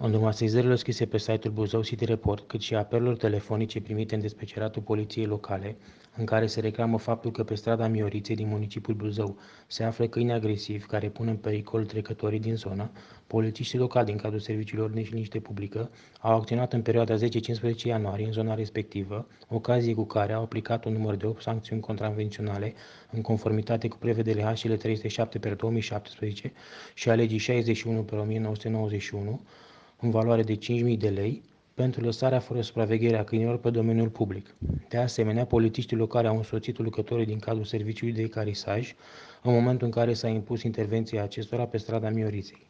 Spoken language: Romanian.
În urma sesizărilor scrise pe site-ul Buzău City Report, cât și a apelurilor telefonice primite în dispeceratul poliției locale, în care se reclamă faptul că pe strada Mioriței din municipiul Buzău se află câini agresivi care pun în pericol trecătorii din zonă, polițiștii locali din cadrul Serviciului Ordine și Liniște Publică au acționat în perioada 10-15 ianuarie în zona respectivă, ocazie cu care au aplicat un număr de 8 sancțiuni contravenționale în conformitate cu prevederile HL 307/2017 și a legii 61/1991, în valoare de 5.000 de lei, pentru lăsarea fără supraveghere a câinilor pe domeniul public. De asemenea, polițiștii locali au însoțit lucrătorii din cadrul serviciului de ecarisaj în momentul în care s-a impus intervenția acestora pe strada Mioriței.